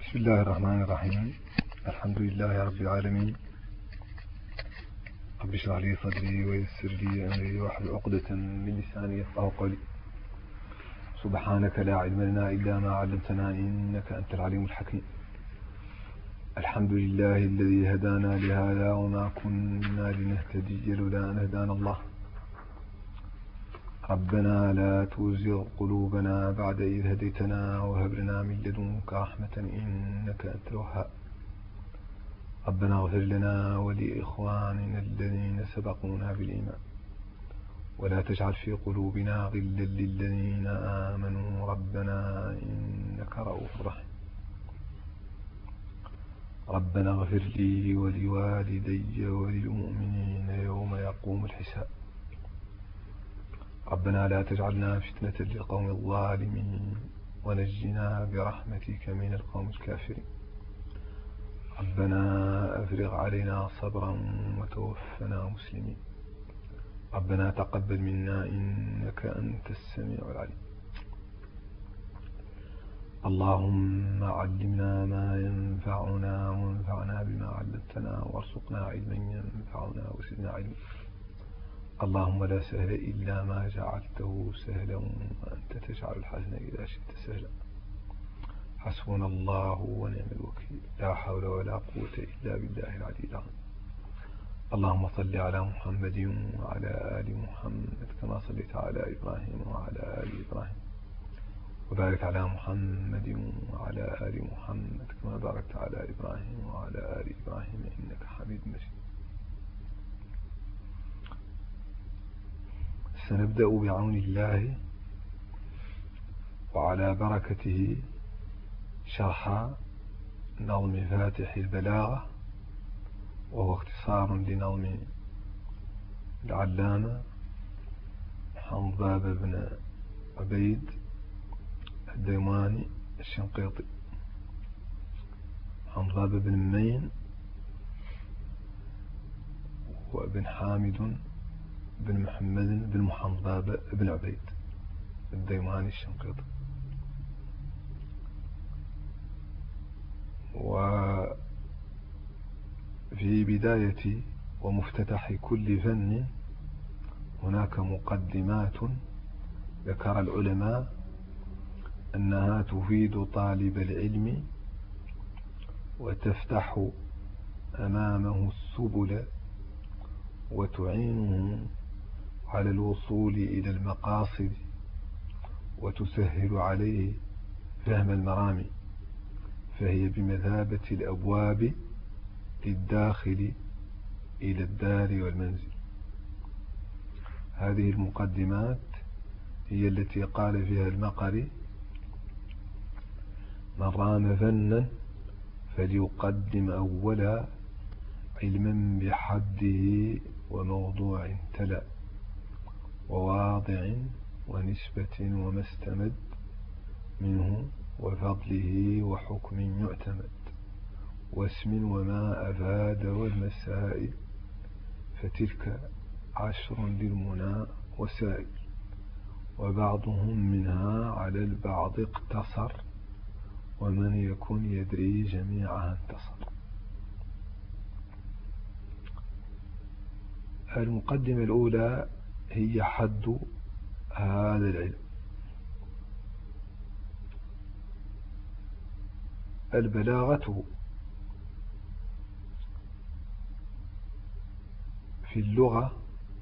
بسم الله الرحمن الرحيم. الحمد لله رب العالمين. رب اشرح لي صدري ويسر لي أمري واحلل عقدة من لساني يفقهوا قولي. سبحانك لا علم لنا إلا ما علمتنا إنك أنت العليم الحكيم. الحمد لله الذي هدانا لهذا وما كنا لنهتدي لولا أن هدانا الله. ربنا لا تزغ قلوبنا بعد إذ هديتنا وهب لنا من لدنك رحمة إنك أنت الوهاب. ربنا اغفر لنا ولإخواننا الذين سبقونا بالإيمان ولا تجعل في قلوبنا غلا للذين آمنوا ربنا إنك رؤوف رحيم. ربنا اغفر لي ولوالدي وللمؤمنين يوم يقوم الحساب. ربنا لا تجعلنا فتنة للقوم الظالمين ونجنا برحمتك من القوم الكافرين. ربنا أفرغ علينا صبرا وتوفنا مسلمين. ربنا تقبل منا إنك أنت السميع العليم. اللهم علمنا ما ينفعنا وانفعنا بما علمتنا وارزقنا علما ينفعنا وزدنا علما. اللهم لا سهل إلا ما جعلته سهلا وأنت تجعل الحزن إذا شئت سهلا. حسبنا الله ونعم الوكيل. لا حول ولا قوة إلا بالله العلي العظيم. اللهم صل على محمد وعلى آل محمد كما صليت على إبراهيم وعلى آل إبراهيم وبارك على محمد وعلى آل محمد كما باركت على إبراهيم وعلى آل إبراهيم إنك حميد مجيد. سنبدأ بعون الله وعلى بركته شرح نظم فاتح البلاغة، وهو اختصار لنظم العلامة حنظباب بن عبيد الديواني الشنقيطي. حنظباب بن مين وابن حامد بن محمد بن حنظباب بن عبيد الديواني الشنقيطي. وفي بداية ومفتتح كل فن هناك مقدمات ذكر العلماء أنها تفيد طالب العلم وتفتح أمامه السبل وتعينه على الوصول إلى المقاصد وتسهل عليه فهم المرامي، فهي بمثابة الأبواب للداخل إلى الدار والمنزل. هذه المقدمات هي التي قال فيها المقري: من رام فنا فليقدم أولا علما بحده وموضوع تلا وواضع ونسبة وما استمد منه وفضله وحكم يعتمد واسم وما أفاد والمسائل، فتلك 10 للمنى وسائل، وبعضهم منها على البعض اقتصر ومن يكن يدري جميعها انتصر. المقدمة الأولى هي حد هذا العلم. البلاغة في اللغة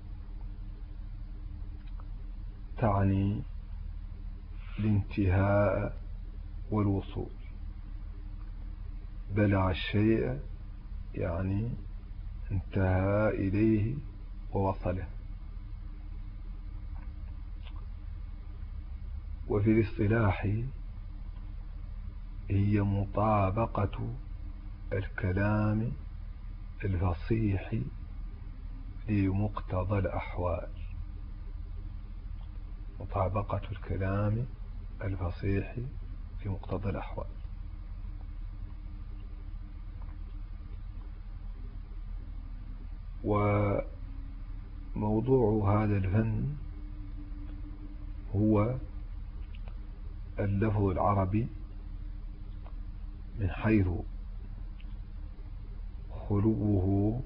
تعني الانتهاء والوصول. بلغ الشيء يعني انتهى إليه ووصله. وفي الاصطلاح هي مطابقة الكلام الفصيح لمقتضى الأحوال. مطابقة الكلام الفصيح لمقتضى الأحوال. وموضوع هذا الفن هو اللفظ العربي من حيث خلوه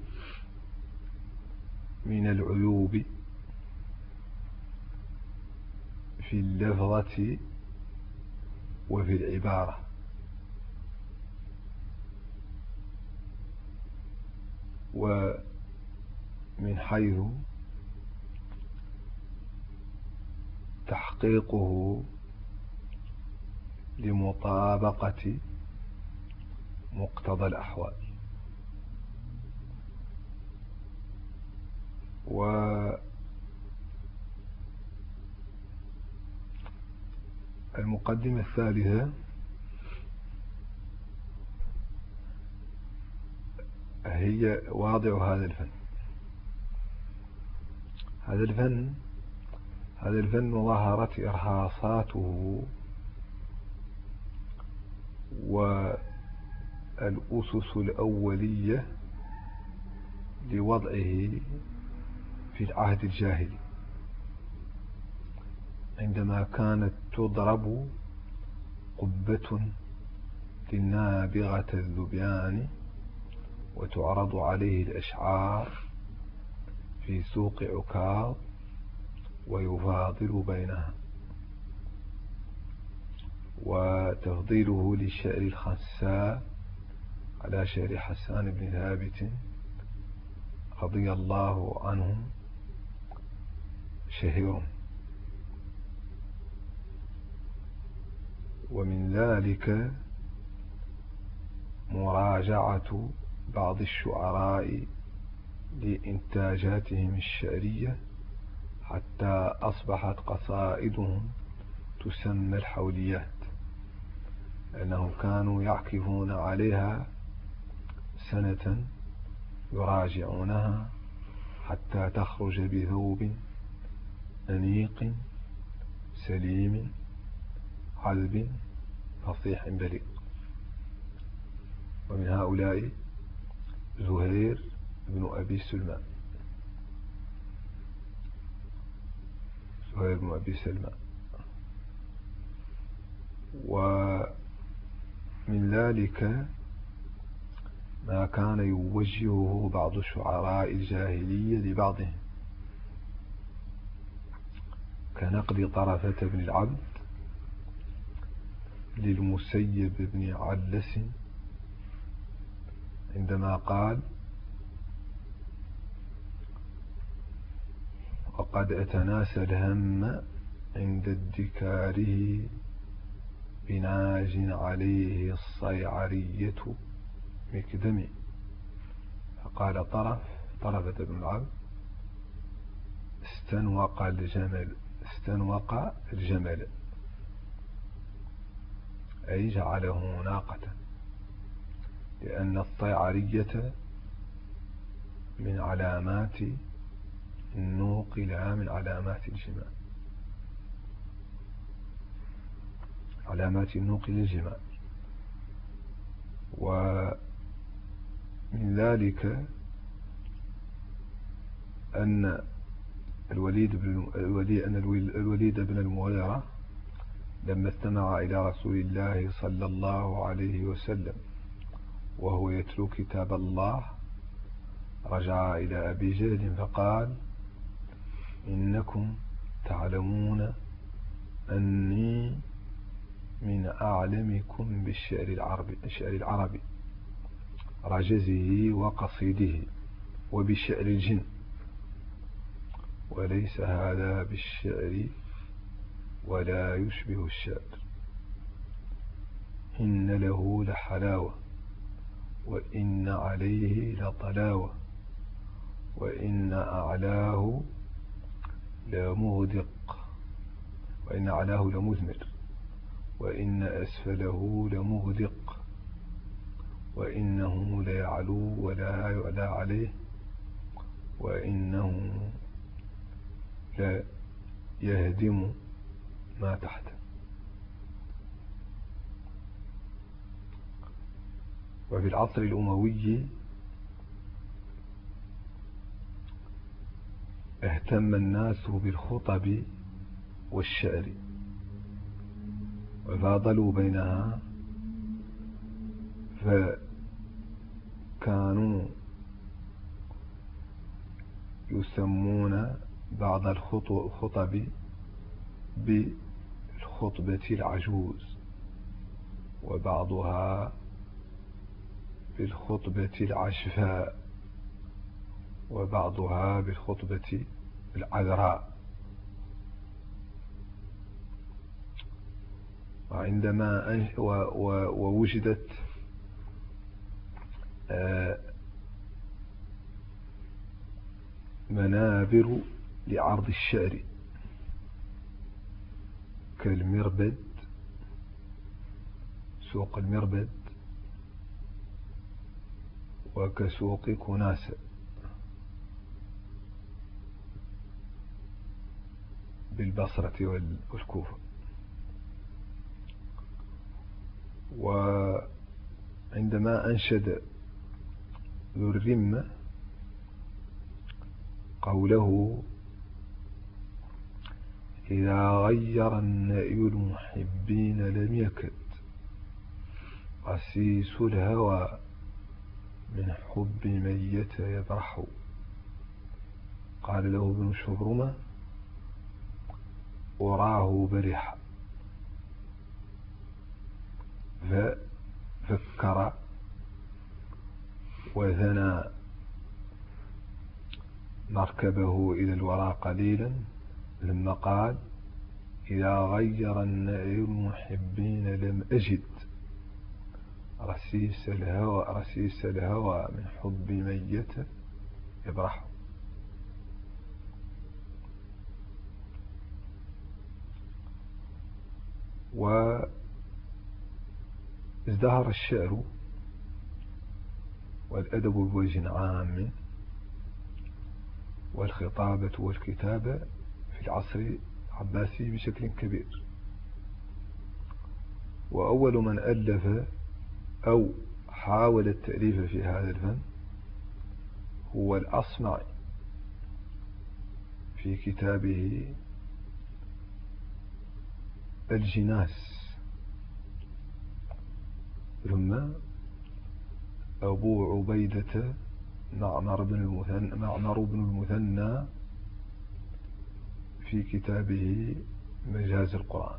من العيوب في اللفظة وفي العبارة، ومن حيث تحقيقه لمطابقة مقتضى الأحوال. والمقدمة الثالثة هي واضع هذا الفن. هذا الفن ظهرت إرهاصاته والأسس الأولية لوضعه في العهد الجاهلي، عندما كانت تضرب قبة للنابغة الذبيان وتعرض عليه الأشعار في سوق عكاظ ويفاضل بينها، وتفضيله للشعر الخنساء على شعر حسان بن ثابت رضي الله عنه شهير. ومن ذلك مراجعة بعض الشعراء لإنتاجاتهم الشعرية حتى أصبحت قصائدهم تسمى الحوليات، لأنهم كانوا يعكفون عليها سنة يراجعونها حتى تخرج بثوب أنيق سليم عذب فصيح بليغ. ومن هؤلاء زهير بن أبي سلمان. ومن ذلك ما كان يوجهه بعض شعراء الجاهلية لبعضهم، كنقد طرفة بن العبد للمسيب بن علس عندما قال: وقد أتناسى الهم عند ادكاره بناج عليه الصيعرية مكدم. فقال طرفة بن العبد: استنوق الجمل، أي جعله ناقة، لأن الصيعرية من علامات النوق لا من علامات الجمال، علامات النوق للجمال. ومن ذلك أن الوليد بن المغيرة لما استمع إلى رسول الله صلى الله عليه وسلم وهو يتلو كتاب الله رجع إلى أبي جهل فقال: إنكم تعلمون أني من أعلمكم بالشعر العربي رجزه وقصيده وبشعر الجن، وليس هذا بالشعر ولا يشبه الشعر، إن له لحلاوة وإن عليه لطلاوة وإن أعلاه لمغدق وإن أعلاه لمثمر وإن أسفله لمغدق وإنه ليعلو ولا يعلى عليه وإنه لا يهدم ما تحته. وفي العصر الأموي اهتم الناس بالخطب والشعر وفاضلوا بينها فكانوا يسمون بعض الخطب بالخطبة العجوز، وبعضها بالخطبة العشفاء، وبعضها بالخطبة العذراء. وعندما ووجدت منابر لعرض الشعر كالمربد، سوق المربد، وكسوق كناسة بالبصرة والكوفة. وعندما أنشد ذو الرمة قوله: إذا غير النأي المحبين لم يكد قسيس الهوى من حب ميت يبرح. قال له ابن شبرمة: أراه برح. ففكر وثنى مركبه إلى الوراء قليلا، ثم قال: إذا غير النأي المحبين لم أجد رسيس الهوى من حب ميت يبرح. وازدهر الشعر والأدب بوجه عام والخطابة والكتابة في العصر العباسي بشكل كبير. وأول من ألف أو حاول التأليف في هذا الفن هو الأصمعي في كتابه الجناس، ثم أبو عبيدة معمر بن المثنى في كتابه مجاز القرآن.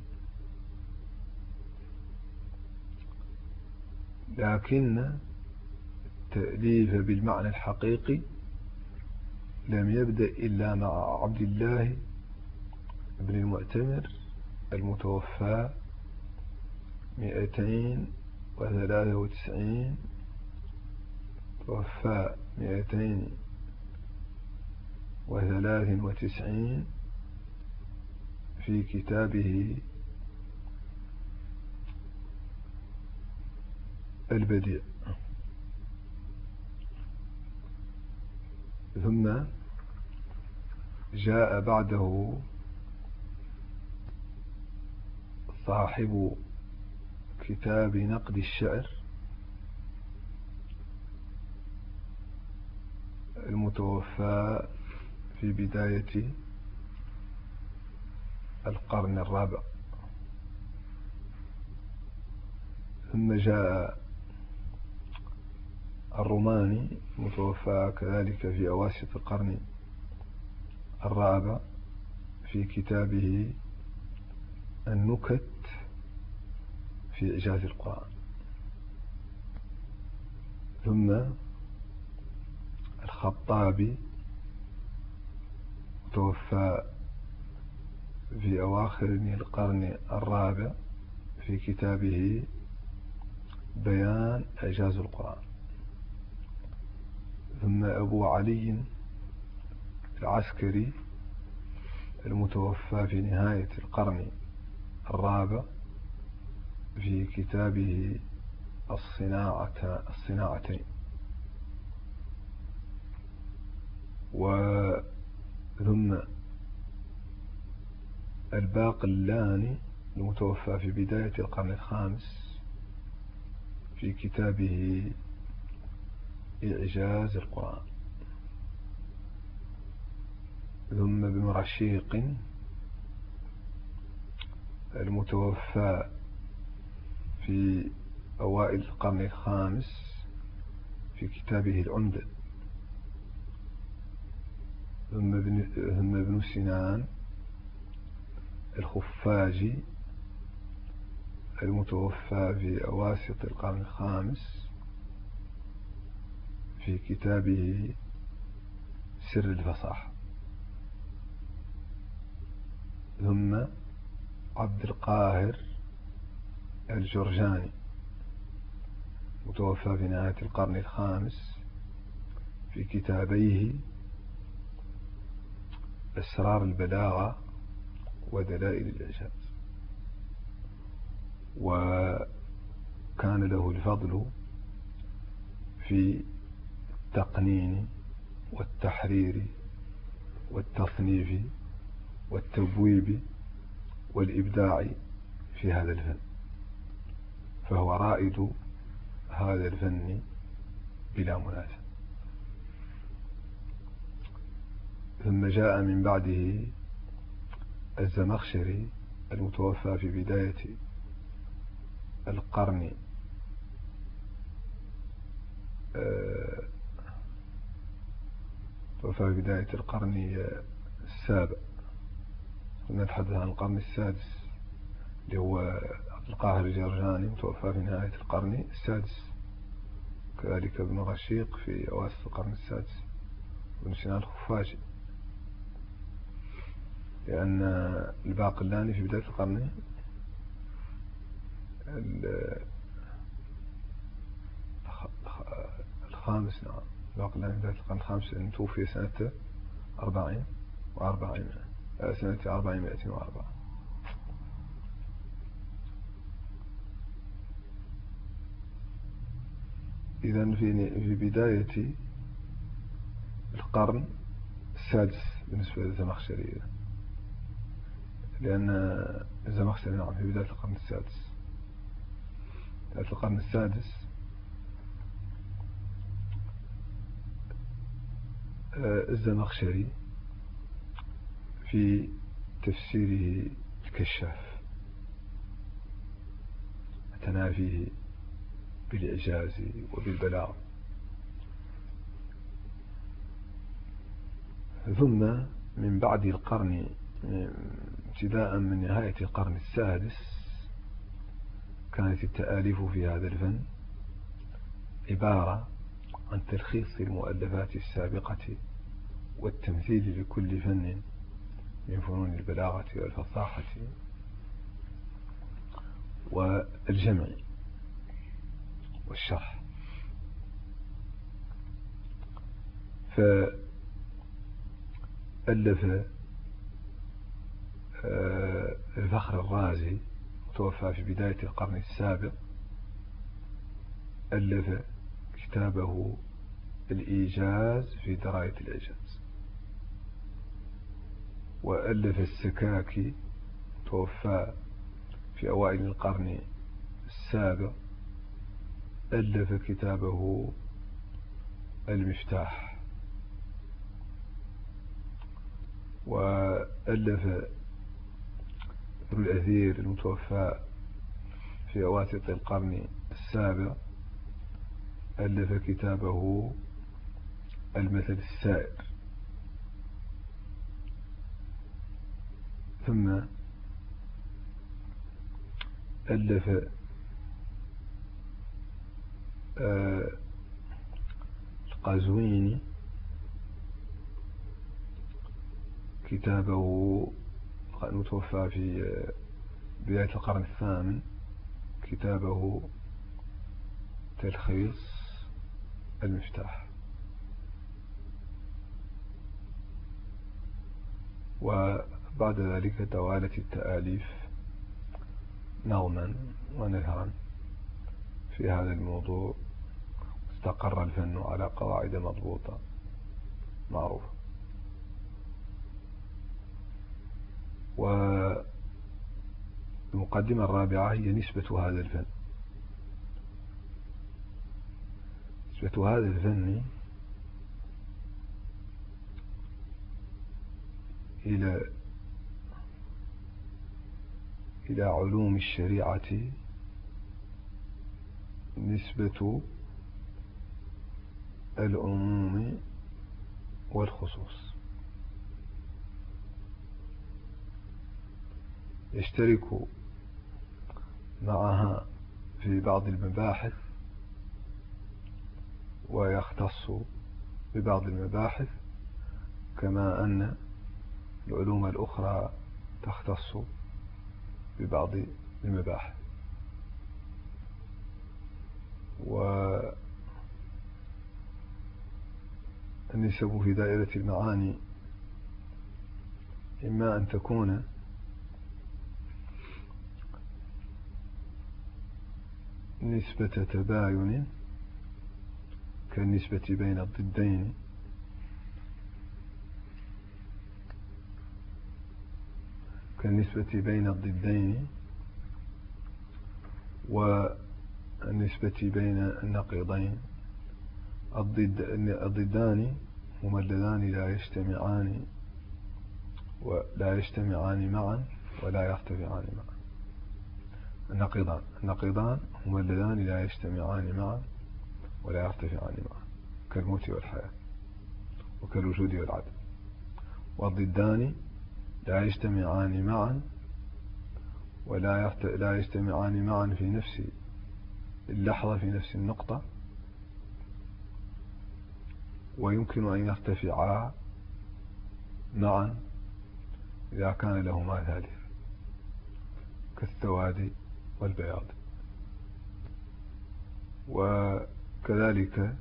لكن التأليف بالمعنى الحقيقي لم يبدأ إلا مع عبد الله بن المعتمر المتوفى 293 توفى 293 في كتابه البديع. ثم جاء بعده صاحب كتاب نقد الشعر المتوفى في بداية القرن الرابع. ثم جاء الروماني المتوفى كذلك في أواسط القرن الرابع في كتابه النكت في إعجاز القرآن. ثم الخطابي توفى في أواخر القرن الرابع في كتابه بيان إعجاز القرآن. ثم أبو علي العسكري المتوفى في نهاية القرن الرابع في كتابه الصناعتين. ثم الباقلاني المتوفى في بداية القرن الخامس في كتابه إعجاز القرآن. ثم ابن رشيق المتوفى في أوائل القرن الخامس في كتابه العمدة. ثم ابن سنان الخفاجي المتوفى في أواسط القرن الخامس في كتابه سر الفصاحة. ثم عبد القاهر الجرجاني متوفى في نهاية القرن الخامس في كتابيه أسرار البلاغة ودلائل الإعجاز. وكان له الفضل في التقنين والتحرير والتصنيف والتبويب والإبداع في هذا الفن، فهو رائد هذا الفن بلا منازع. ثم جاء من بعده الزمخشري المتوفى في بداية القرن السابع. نتحدث عن القرن السادس، اللي هو عبد القاهر الجرجاني متوفى في نهاية القرن السادس، كذلك ابن رشيق في أواسط القرن السادس، ابن سنان الخفاجي، لأن الباقلاني في بداية القرن الخامس. نعم، الباقلاني في بداية القرن الخامس، لأنه توفي سنة 404. إذن في بداية القرن السادس بالنسبة للزمخشري، لأن الزمخشري نعم في بداية القرن السادس. بداية القرن السادس الزمخشري في تفسيره الكشاف اعتنى فيه بالإعجاز وبالبلاغ. ثم من بعد القرن، ابتداء من نهاية القرن السادس، كانت التآليف في هذا الفن عبارة عن تلخيص المؤلفات السابقة والتمثيل لكل فن من فنون البلاغة والفصاحة والجمع والشرح. فألف الفخر الرازي توفى في بداية القرن السابع، ألف كتابه الإيجاز في دراية الإعجاز. وألف السكاكي توفى في أوائل القرن السابع، ألف كتابه المفتاح. وألف ابن الأثير المتوفى في أواسط القرن السابع، ألف كتابه المثل السائر. ثم ألف القازويني كتابه المتوفى في بداية القرن الثامن، كتابه تلخيص المفتاح. وبعد ذلك توالت التآليف نظما ونثرا في هذا الموضوع، استقر الفن على قواعد مضبوطة معروفة. والمقدمة الرابعة هي نسبة هذا الفن. نسبة هذا الفن إلى علوم الشريعة نسبة العموم والخصوص. يشترك معها في بعض المباحث ويختص ببعض المباحث، كما أن العلوم الأخرى تختص ببعض المباحث. والنسب في دائرة المعاني إما أن تكون نسبة تباين كالنسبة بين الضدين، والنسبة بين النقيضين. الضدان هما اللذان لا يجتمعان معا ولا يرتفعان معا. النقيضان هما اللذان لا يجتمعان معا ولا يرتفعان معا، كالموت والحياة وكالوجود والعدم. والضدان لا يجتمعان معا لا يجتمعان معا في نفس اللحظة، في نفس النقطة، ويمكن أن يرتفعا معا إذا كان لهما ثالث، كالسواد والبياض. وكذلك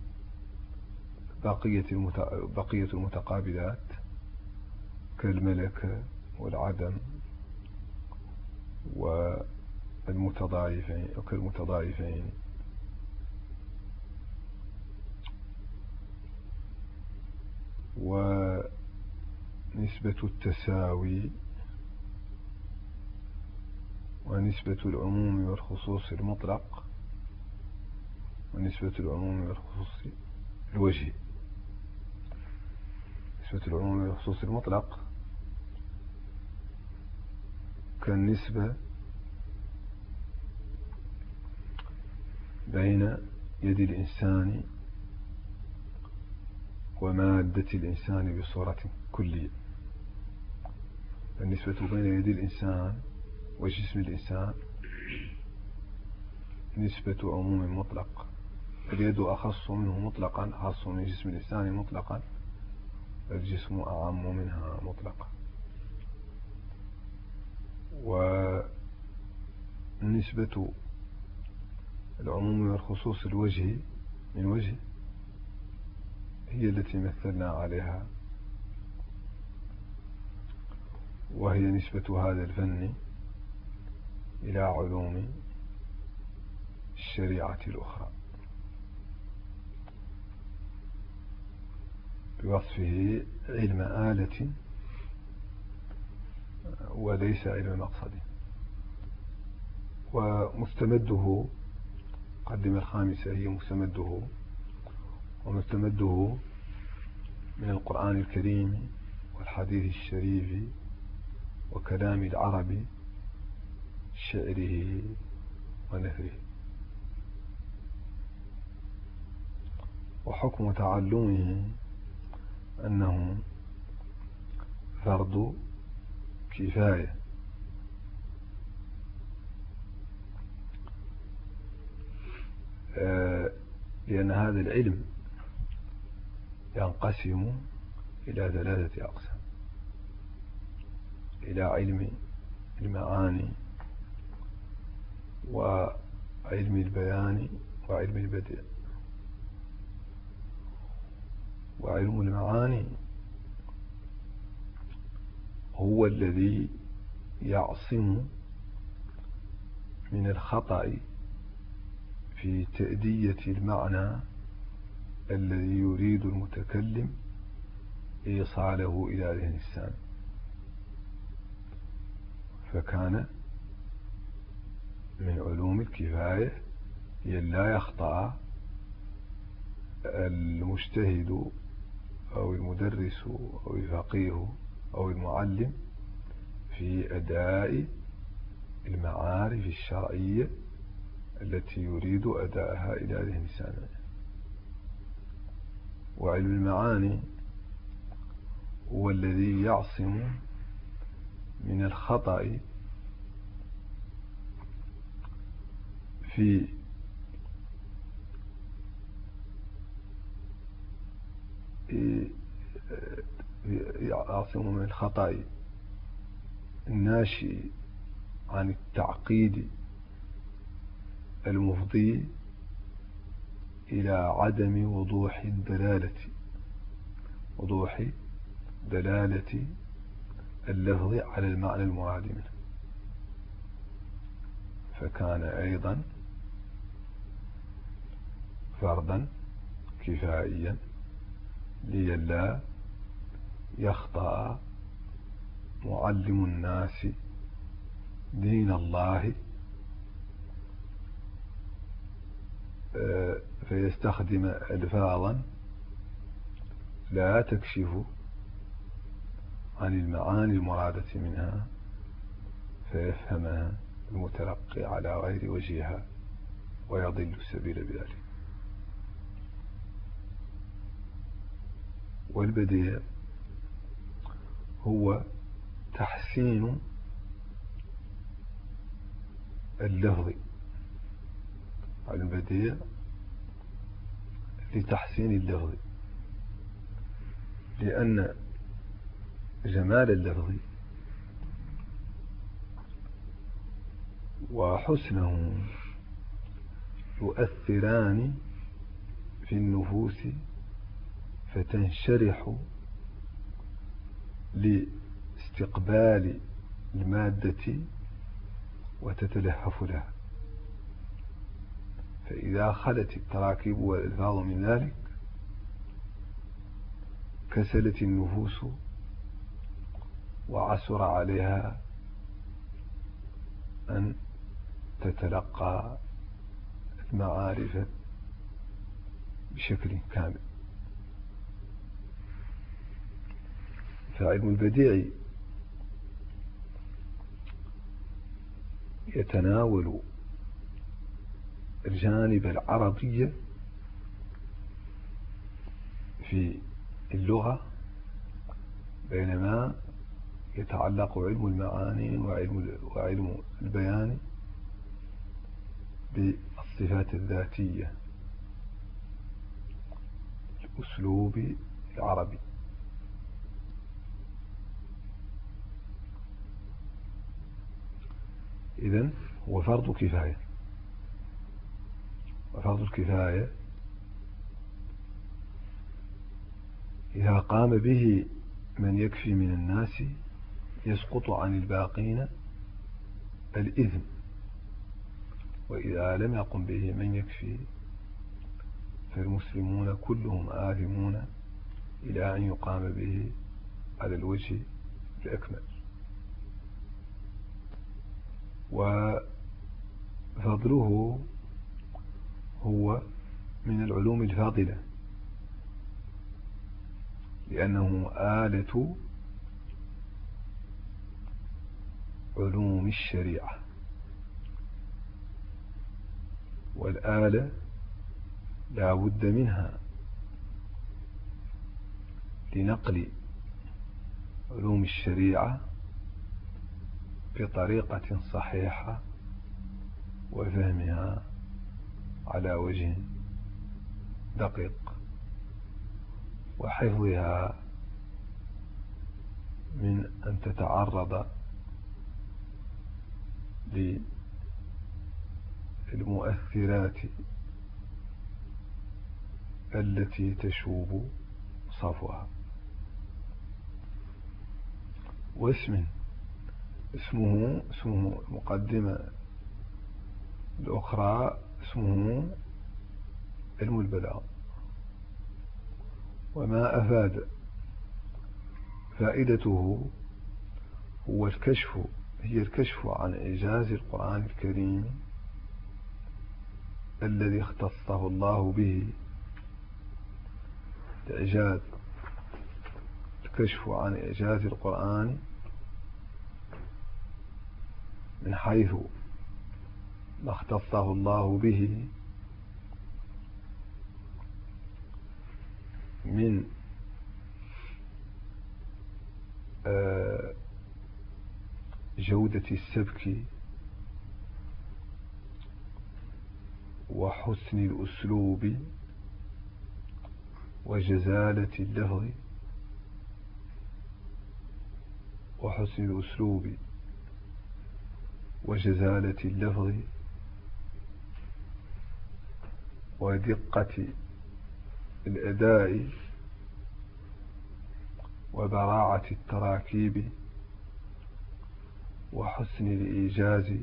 بقية المتقابلات كالملك والعدم وكالمتضاعفين. ونسبة التساوي ونسبة العموم والخصوص المطلق ونسبة العموم والخصوص الوجهي. نسبة العموم والخصوص المطلق كالنسبة بين يد الإنسان ومادة الإنسان بصورة كلية. النسبة بين يد الإنسان وجسم الإنسان نسبة عموم مطلق. اليد أخص منه مطلقا، أخص من جسم الإنسان مطلقا، الجسم أعم منها مطلقا. ونسبة العموم والخصوص الوجهي من وجه هي التي مثلنا عليها، وهي نسبة هذا الفن إلى علوم الشريعة الأخرى بوصفه علم آلة وليس علم مقصد. ومستمده قدم الخامسة هي مستمده، ومستمده من القرآن الكريم والحديث الشريف وكلام العرب، شعره ونثره. وحكم تعلمه أنه فرض كفاية، لأن هذا العلم ينقسم إلى 3 أقسام: إلى علم المعاني وعلم البيان وعلم البديع. وعلم المعاني هو الذي يعصم من الخطأ في تأدية المعنى الذي يريد المتكلم إيصاله إلى ذهن السامع. فكان من علوم الكفاية هي لا يخطأ المجتهد أو المدرس أو الفقيه أو المعلم في أداء المعارف الشرعية التي يريد أداءها إلى ذهن السامع. وعلم المعاني هو الذي يعصم من الخطأ في يعصم من الخطأ الناشئ عن التعقيد المفضي إلى عدم وضوح دلالة اللفظ على المعنى المراد منه. فكان أيضا فرضا كفائيا لئلا يخطأ معلم الناس دين الله فيستخدم ألفاظا لا تكشف عن المعاني المرادة منها فيفهمها المتلقي على غير وجهها ويضل السبيل بذلك. والبديع هو تحسين اللفظ، البديع لتحسين اللفظ، لأن جمال اللفظ وحسنه يؤثران في النفوس فتنشرح لاستقبال المادة وتتلهف لها. فإذا خلت التراكيب والألفاظ من ذلك كسلت النفوس وعسر عليها أن تتلقى المعارف بشكل كامل. فعلم البديع يتناول الجانب العربي في اللغة، بينما يتعلق علم المعاني وعلم البيان بالصفات الذاتية، الأسلوب العربي. إذن هو فرض كفاية، وفرض الكفاية إذا قام به من يكفي من الناس يسقط عن الباقين الإثم، وإذا لم يقم به من يكفي فالمسلمون كلهم آثمون إلى أن يقام به على الوجه الأكمل. وفضله هو من العلوم الفاضلة، لأنه آلة علوم الشريعة، والآلة لا بد منها لنقل علوم الشريعة بطريقة صحيحة وفهمها على وجه دقيق، وحفظها من أن تتعرض للمؤثرات التي تشوب صفوها. اسمه المقدمة الأخرى اسمه علم البلاغ، وما أفاد فائدته هي الكشف عن إعجاز القرآن الكريم الذي اختصه الله به. الكشف عن إعجاز القرآن من حيث ما اختصه الله به من جودة السبك وحسن الأسلوب وجزالة اللفظ وحسن الأسلوب وجزالة اللفظ ودقة الأداء وبراعة التراكيب وحسن الإيجاز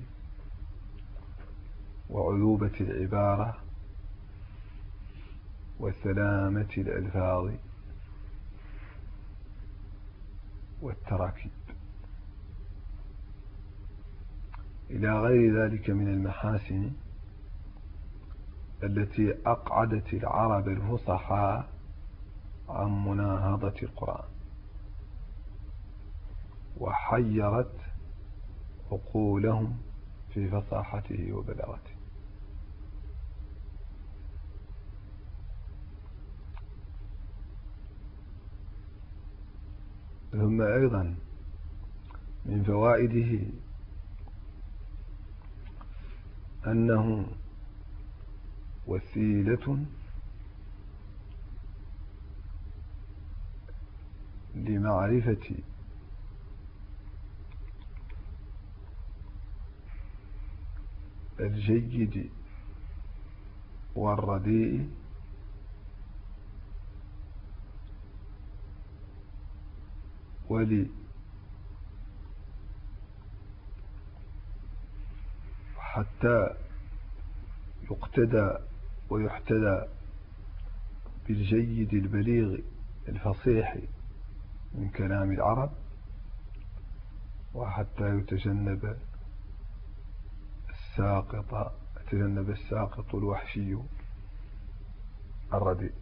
وعذوبة العبارة وسلامة الألفاظ والتراكيب إلى غير ذلك من المحاسن التي أقعدت العرب الفصحاء عن مناهضة القرآن وحيرت عقولهم في فصاحته وبلاغته. ثم أيضا من فوائده أنه وسيلة لمعرفة الجيد والرديء حتى يقتدى ويحتذى بالجيد البليغ الفصيح من كلام العرب وحتى يتجنب الساقط الوحشي الرديء.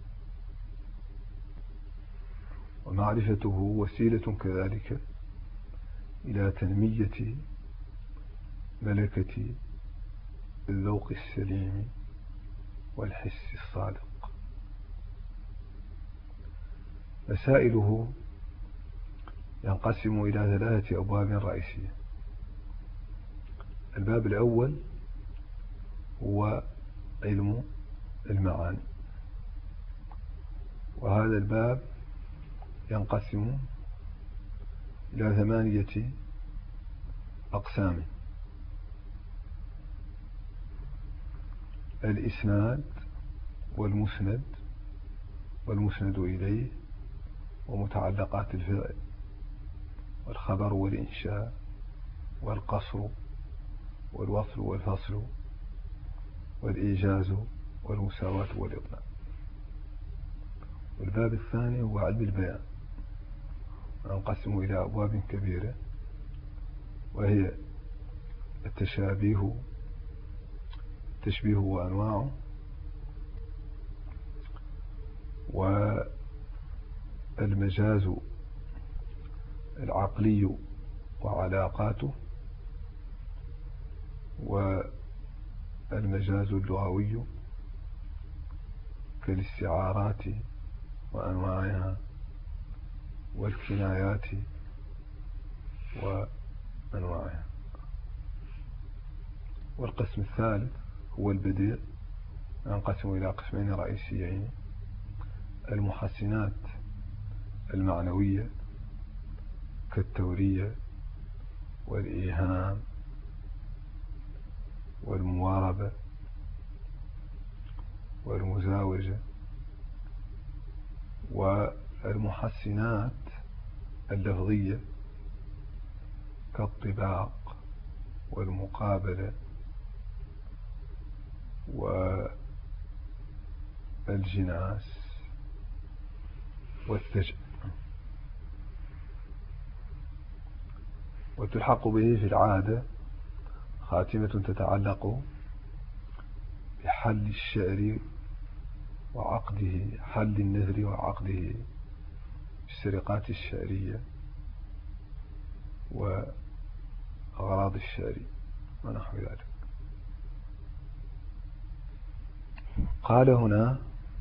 ومعرفته وسيلة كذلك إلى تنمية ملكة الذوق السليم والحس الصادق. مسائله ينقسم إلى 3 أبواب رئيسية. الباب الأول هو علم المعاني، وهذا الباب ينقسم إلى 8 أقسام: الإسناد والمسند والمسند إليه ومتعلقات الفعل والخبر والإنشاء والقصر والوصل والفصل والإيجاز والمساواة والإطلاق. والباب الثاني هو علم البيان، ينقسم إلى أبواب كبيرة، وهي التشبيه وأنواعه، والمجاز العقلي وعلاقاته، والمجاز اللغوي كالاستعارات وأنواعها والكنايات وأنواعها. والقسم الثالث هو البديع، ينقسم إلى قسمين رئيسيين: المحسنات المعنوية كالتورية والإيهام والمواربة والمزاوجة، والمحسنات اللفظية كالطباق والمقابلة والجناس والثجء. وتلحق به في العادة خاتمة تتعلق بحل الشعر وعقده، حل النثر وعقده، السرقات الشعرية وأغراض الشعر ونحو ذلك. قال هنا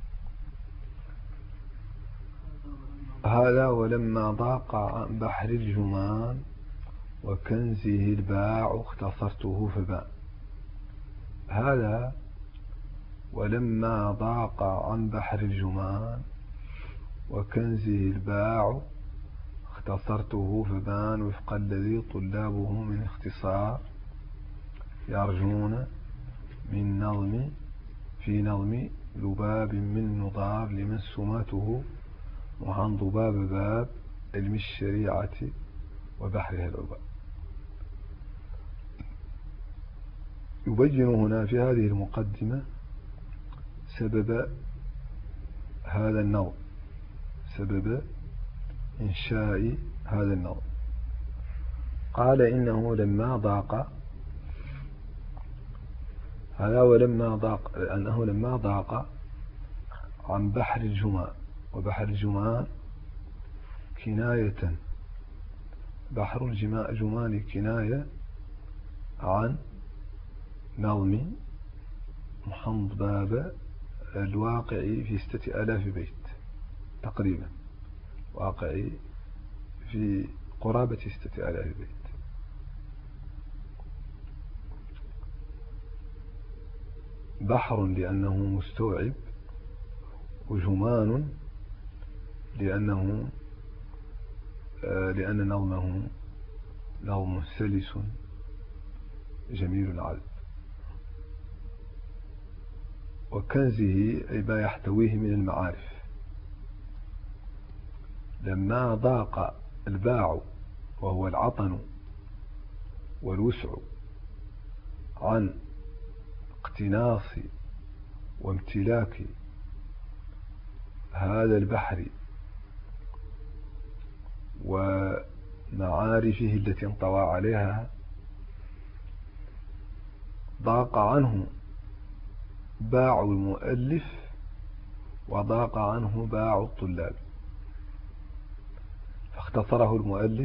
هذا ولما ضاق عن بحر الجمان وكنزه الباع اختصرته فباع. هذا ولما ضاق عن بحر الجمان وكنزه الباع اختصرته فبان وفق الذي طلابه من اختصار يرجون من نظم في نظم لباب من نضار لمن سماته وعن ضباب باب علم الشريعة وبحرها العباب. يبين هنا في هذه المقدمة سبب هذا النظم، سبب إنشاء هذا النظم. قال إنه لما ضاق، هذا ولما ضاق لأنه لما ضاق عن بحر الجمان، وبحر الجمان كناية، بحر الجمان كناية عن نظم محمد باب الواقع في 6000 بيت تقريبا، واقع في قرابة 6000 بيت. بحر لأنه مستوعب، وجمان لأن نظمه نظم سلس جميل العذب. وكنزه أي ما يحتويه من المعارف. لما ضاق الباع وهو العطن والوسع عن اقتناص وامتلاك هذا البحر ومعارفه التي انطوى عليها، ضاق عنه باع المؤلف وضاق عنه باع الطلاب، فاختصره المؤلف.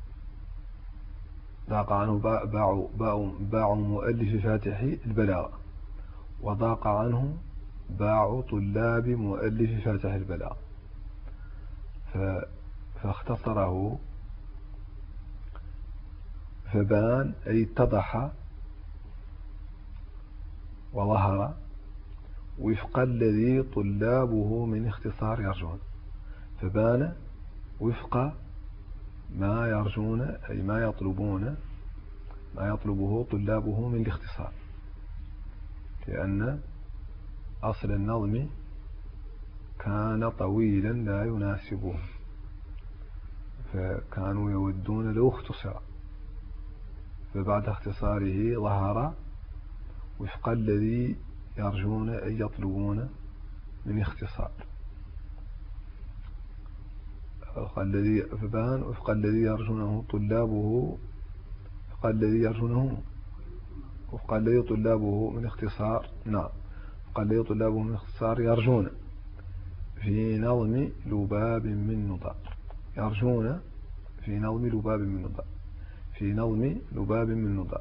ضاق عنه باع مؤلف فاتح البلاغة، وضاق عنه باع طلاب مؤلف فاتح البلاغة، فاختصره فبان أي اتضح وظهر وفق الذي طلابه من اختصار يرجون. فبان وفق ما يرجون أي ما يطلبون، ما يطلبه طلابه من الاختصار، لأن أصل النظم كان طويلا لا يناسبه، فكانوا يودون لو اختصر، فبعد اختصاره ظهر وفق الذي يرجون أي يطلبون من اختصار. فبان وفق الذي يرجونه طلابه، وفق الذي يرجونه، وفق الذي طلابه من اختصار، نعم، وفق الذي طلابه من اختصار يرجون في نظم لباب من نضار. يرجون في نظم لباب من نضار، في نظم لباب من نضار.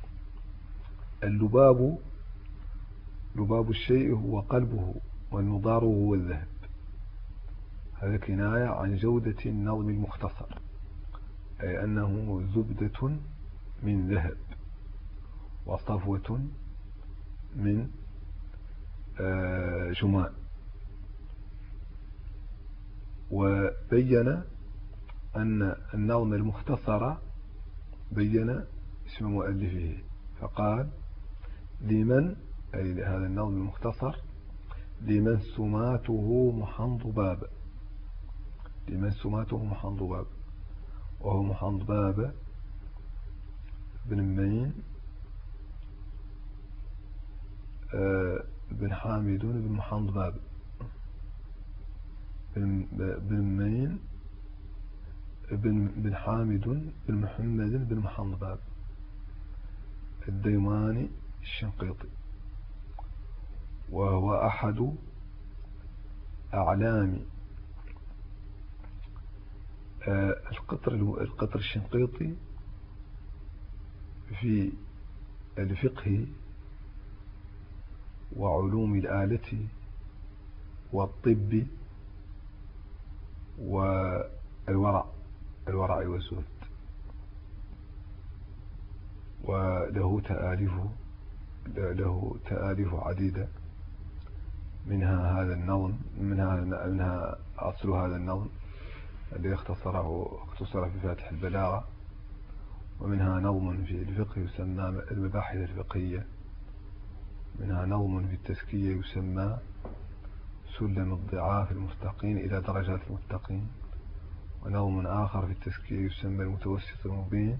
اللباب لباب الشيء هو قلبه، والنضار هو الذهب. هذا كناية عن جودة النظم المختصر، أي أنه زبدة من ذهب وصفوة من جمان. وبين أن النظم المختصر بين اسم مؤلفه، فقال لمن، أي لهذا النظم المختصر، لمن سماته محنضباب، لمن سماته محنضباب، وهو محنضباب بن مين بن حامد بن محنضباب بن مين بن حامد بن محمد بن محنضباب الديماني الشنقيطي، وهو أحد أعلام القطر الشنقيطي في الفقه وعلوم الآلة والطب والورع والزهد. وله تآليف عديدة، منها هذا النظم، منها أصل هذا النظم الذي اختصر في فاتح البلاغة، ومنها نظم في الفقه يسمى المباحث الفقهية، منها نظم في التزكية يسمى سلم الضعاف المستقيم إلى درجات المتقين، ونظم آخر في التزكية يسمى المتوسط المبين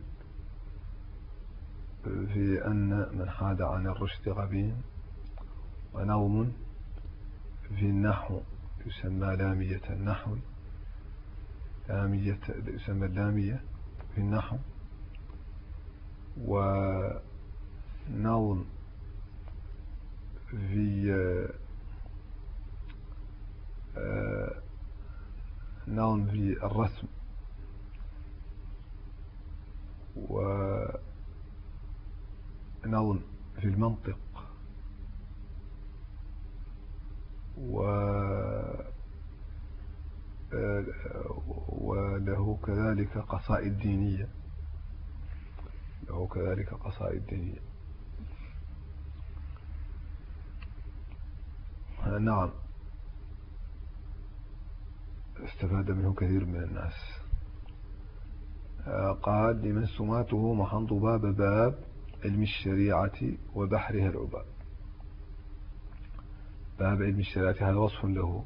في أن من حاد عن الرشد غبين، ونظم في النحو يسمى لامية النحو، يسمى اللامية في النحو، ونظم في الرسم، ونظم في المنطق، وله كذلك قصائد دينية، نعم، استفاد منه كثير من الناس. قال: لمن سماته محنط باب علم الشريعة وبحرها العباب. باب علم الشريعة هذا وصف له،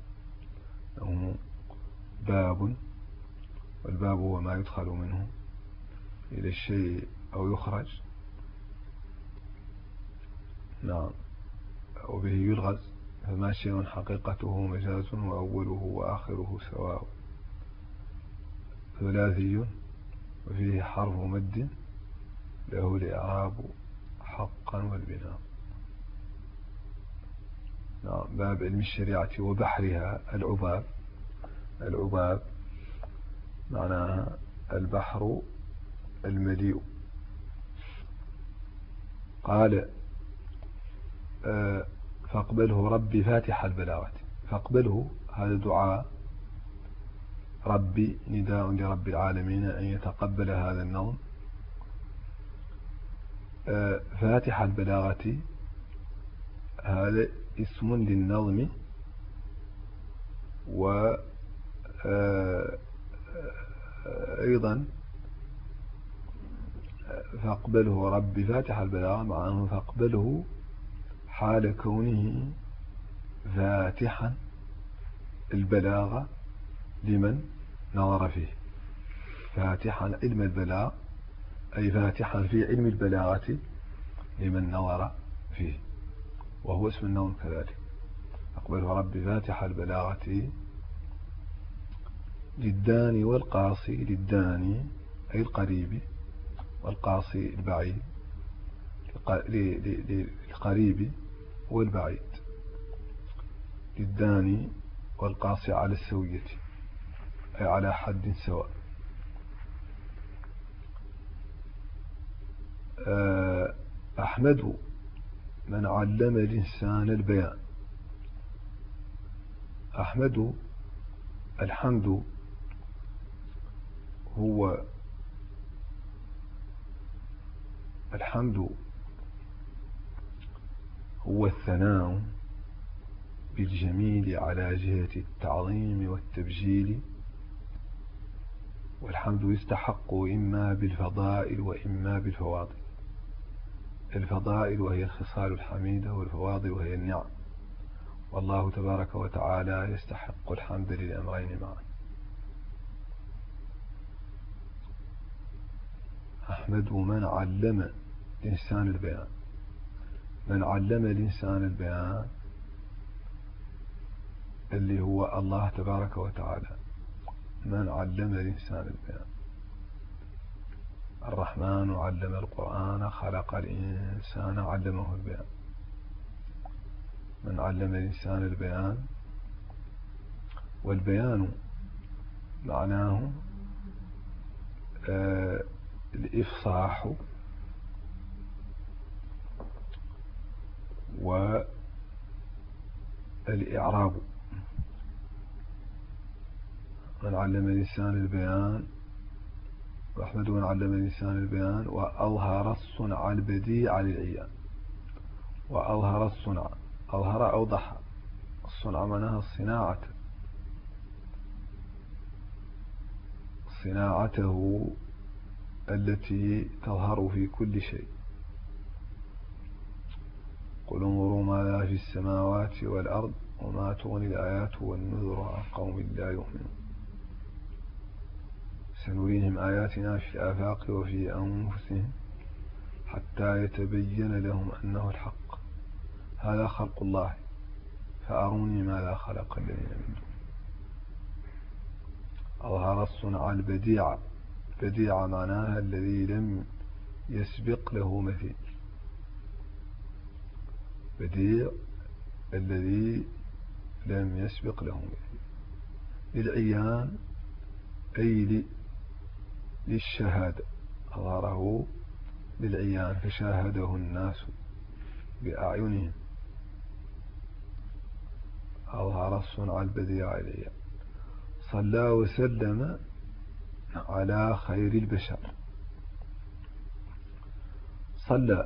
باب، والباب هو ما يدخل منه إلى الشيء أو يخرج، نعم، وبه يلغز، فما شيء حقيقته مجاز وأوله وآخره سواء، ثلاثي وفيه حرف مد له الإعراب حقا والبناء. نعم. باب علم الشريعة وبحرها العباب معناها البحر المليء. قال: فاقبله ربي فاتح البلاغة. فاقبله هذا دعاء ربي، نداء لرب العالمين أن يتقبل هذا النظم. فاتح البلاغة هذا اسم للنظم، وأيضا فاقبله ربي فاتح البلاغة معناه فاقبله حال كونه فاتحا البلاغة لمن نظر فيه. فاتحا علم البلاغ أي فاتحا في علم البلاغة لمن نظر فيه، وهو اسم النوم كذلك. أقبله ربي فاتح البلاغة للداني والقاصي. للداني أي القريب، والقاصي البعيد، للقريب والبعيد. للداني والقاصي على السوية أي على حد سواء. أحمد من علم الإنسان البيان. أحمد، الحمد هو الثناء بالجميل على جهة التعظيم والتبجيل، والحمد يستحق إما بالفضائل وإما بالفواضل. الفضائل وهي الخصال الحميدة، والفواضل وهي النعم، والله تبارك وتعالى يستحق الحمد للأمرين معا. أحمد من علم الإنسان البيان. من علم الإنسان البيان اللي هو الله تبارك وتعالى. من علم الإنسان البيان. الرحمن علم القرآن خلق الإنسان علمه البيان. من علم الإنسان البيان. والبيان معناه الإفصاح الإعراب. من علم الإنسان البيان، وأحمد من علم الإنسان البيان وأظهر الصنع البديع للعيان. وأظهر الصنع، أظهر أوضح، الصنع معناها الصناعة، صناعته التي تظهر في كل شيء. قل انظروا ماذا في السماوات والأرض وما تغني الآيات والنذر عن قوم لا يؤمنون. سنريهم آياتنا في الآفاق وفي أنفسهم حتى يتبين لهم أنه الحق. هذا خلق الله فأروني ماذا خلق الذين من دونه. أظهر الصنع البديع، بديع معناها الذي لم يسبق له مثيل، بديع الذي لم يسبق له مثيل. للعيان أي للشهادة، أظهره للعيان فشاهده الناس بأعينهم. أظهر الصنع البديع للعيان. صلى وسلم على خير البشر. صلى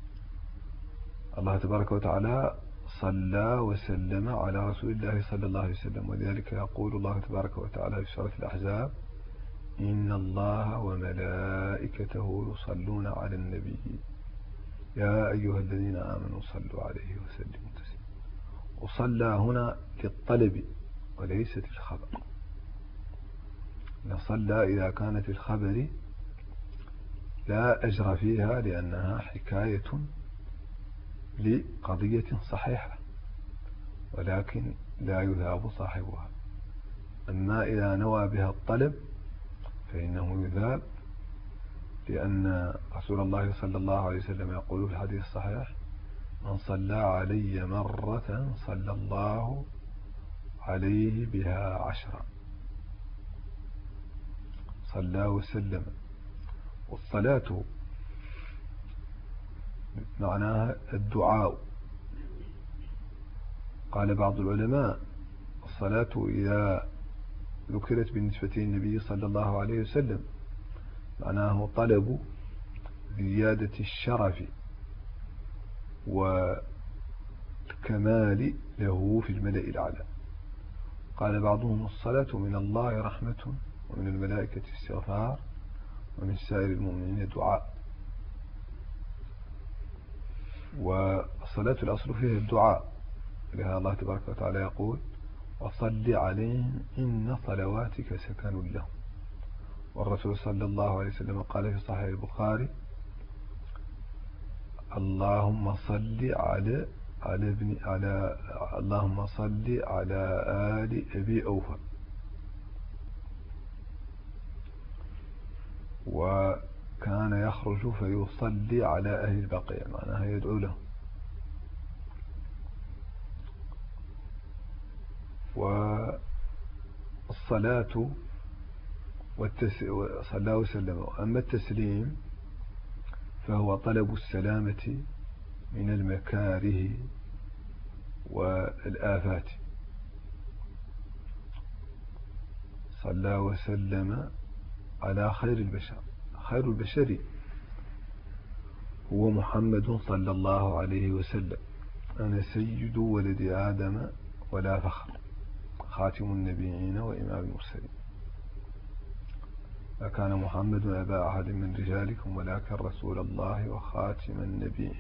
الله تبارك وتعالى، صلى وسلم على رسول الله صلى الله عليه وسلم. ولذلك يقول الله تبارك وتعالى في سورة الأحزاب: إن الله وملائكته يصلون على النبي يا أيها الذين آمنوا صلوا عليه وسلموا تسليما. وصلى هنا للطلب وليست الخبر. صلى إذا كانت الخبر لا أجر فيها لأنها حكاية لقضية صحيحة ولكن لا يذاب صاحبها. أما إذا نوى بها الطلب فإنه يذاب، لأن رسول الله صلى الله عليه وسلم يقول في الحديث الصحيح: من صلى علي مرة صلى الله عليه بها 10. صلى وسلم. والصلاة معناها الدعاء. قال بعض العلماء: الصلاة إذا ذكرت بالنسبة للنبي صلى الله عليه وسلم معناه طلب زيادة الشرف والكمال له في الملأ الأعلى. قال بعضهم: الصلاة من الله رحمة ومن الملائكة استغفار ومن سائر المؤمنين دعاء. والصلاة الأصل فيها الدعاء، لهذا الله تبارك وتعالى يقول: وصل عليهم إن صلواتك سكن لهم. والرسول صلى الله عليه وسلم قال في صحيح البخاري: اللهم صل على اللهم صل على آل أبي أوفى. وكان يخرج فيصلي على أهل البقيع، معناها يدعو له. والصلاة صلى وسلم. أما التسليم فهو طلب السلامة من المكاره والآفات. صلى وسلم على خير البشر. خير البشر هو محمد صلى الله عليه وسلم. أنا سيد ولد آدم ولا فخر، خاتم النبيين وإمام المرسلين. ما كان محمد أبا أحد من رجالكم ولكن رسول الله وخاتم النبيين.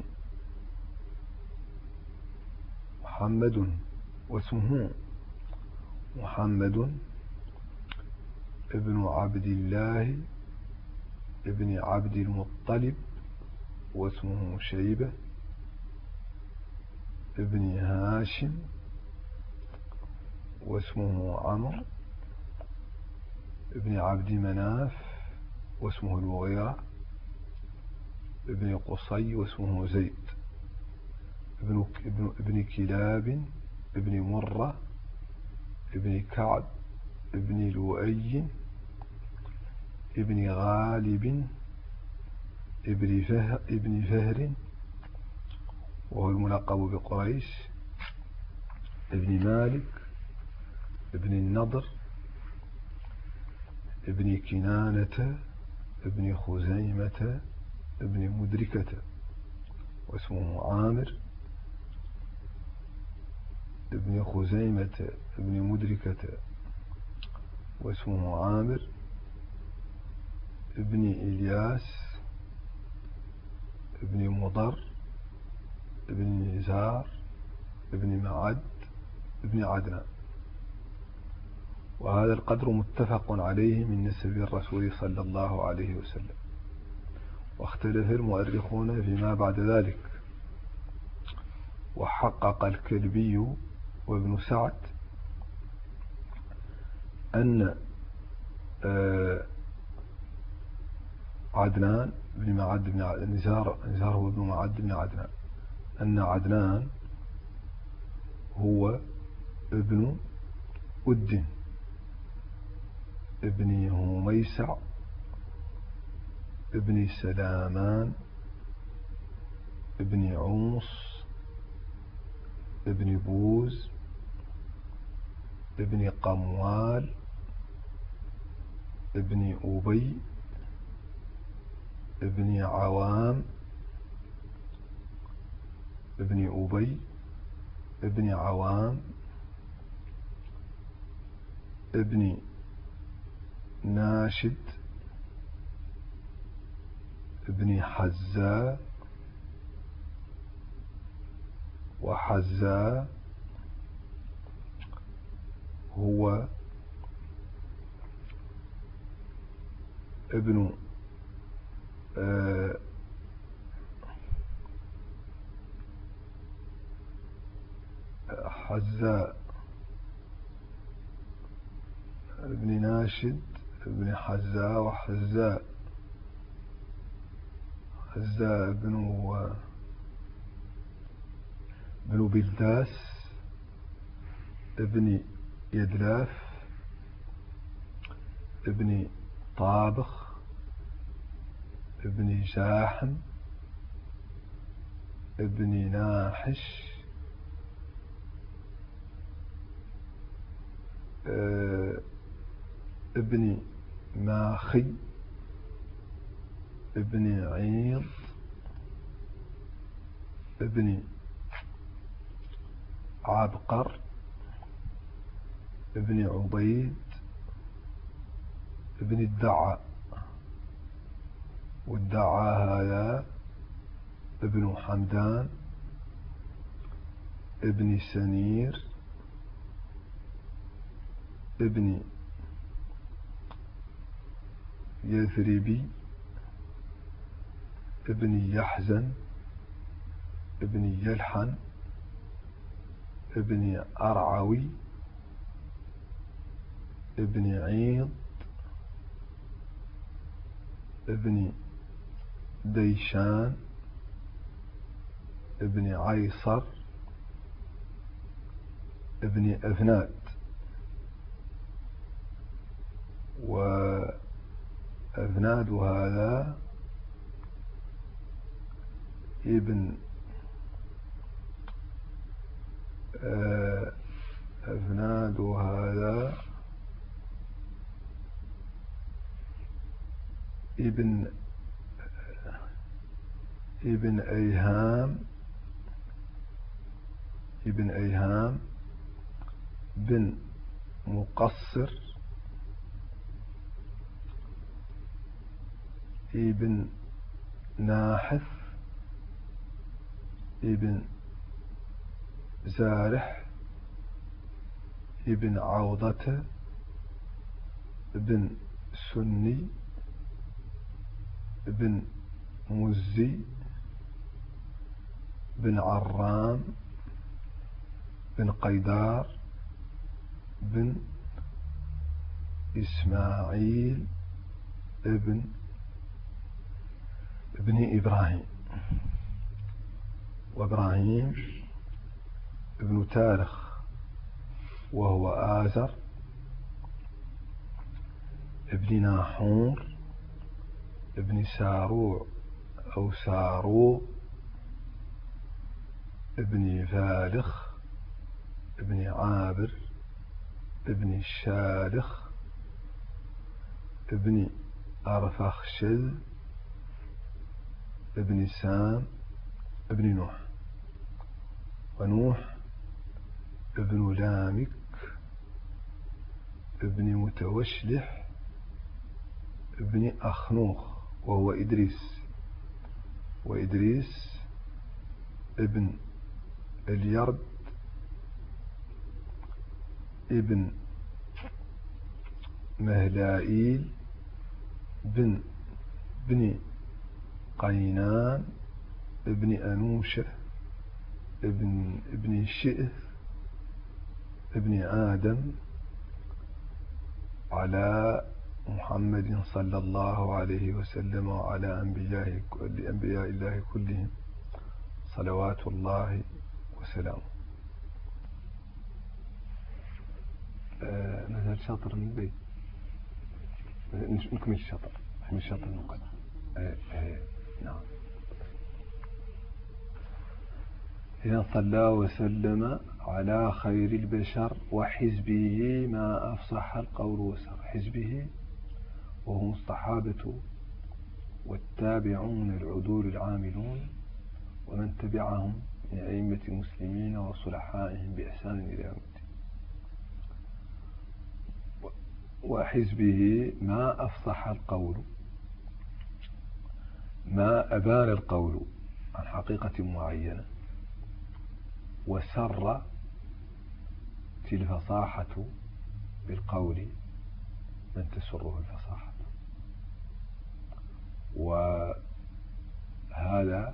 محمد واسمه محمد ابن عبد الله ابن عبد المطلب، واسمه شيبة ابن هاشم، واسمه عمرو ابن عبد مناف، واسمه المغيرة ابن قصي، واسمه زيد ابن كلاب ابن مرة ابن كعب ابن لؤي ابن غالب ابن فهر، وهو الملقب بقريش، ابن مالك ابن النضر ابن كنانة ابن خزيمة ابن مدركة، واسمه عامر ابن خزيمة ابن مدركة، واسمه عامر ابن إلياس ابن مضر ابن نزار ابن معد ابن عدنان. وهذا القدر متفق عليه من نسب الرسول صلى الله عليه وسلم، واختلف المؤرخون فيما بعد ذلك. وحقق الكلبي وابن سعد أن عدنان بن معد بن نزار هو ابن معد بن عدنان، أن عدنان هو ابن أد ابن هميسع ابن سلامان ابن عوص ابن بوز ابن قموال ابن أبي ابن عوام ابن أبي ابن عوام ابن ناشد ابن حزاء، وحزاء هو ابن حزاء ابن ناشد ابن حزاء، وحزاء ابن بلداس ابن يدلاف ابن طابخ ابن جاحم ابن ناحش ابن ماخي ابن عيض ابن عبقر ابن عبيد ابن الدعاء، والدعاء هذا ابن حمدان ابن سنير ابن يثربي ابن يحزن ابن يلحن ابن أرعوي ابن عيض ابن ديشان ابن عيصر ابن أفناد. وأفناد هذا ابن أفناد هذا ابن أيهام بن مقصر ابن ناحث ابن زارح ابن عوضة ابن سني ابن مزي بن عرام بن قيدار بن إسماعيل ابن إبراهيم، وإبراهيم ابن تارخ وهو آزر ابن ناحور ابن ساروع أو ساروع ابن فالخ ابن جابر ابن شالخ ابن أرفخشد ابن سام ابن نوح. ونوح ابن لامك ابن متوشلح ابن أخنوخ وهو إدريس. وإدريس ابن اليرد ابن مهلائيل بن قينان ابن أنوشة ابن شئث ابن آدم على محمد صلى الله عليه وسلم وعلى أنبياء الله كلهم صلوات الله وسلامه. نزل شاطر من البيت، نكمل الشاطر من الشاطر المقدم. نعم. إذا صلى وسلم على خير البشر وحزبه ما أفصح القول وسر. حزبه وهم الصحابة والتابعون العدول العاملون ومن تبعهم من أئمة المسلمين وصلحائهم بإحسان إلى يوم الدين. وحزبه ما أفصح القول، ما أبان القول عن حقيقة معينة، وسر الفصاحة بالقول من تسره الفصاحة. وهذا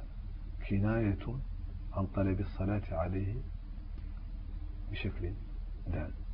كناية عن طلب الصلاة عليه بشكل دائم.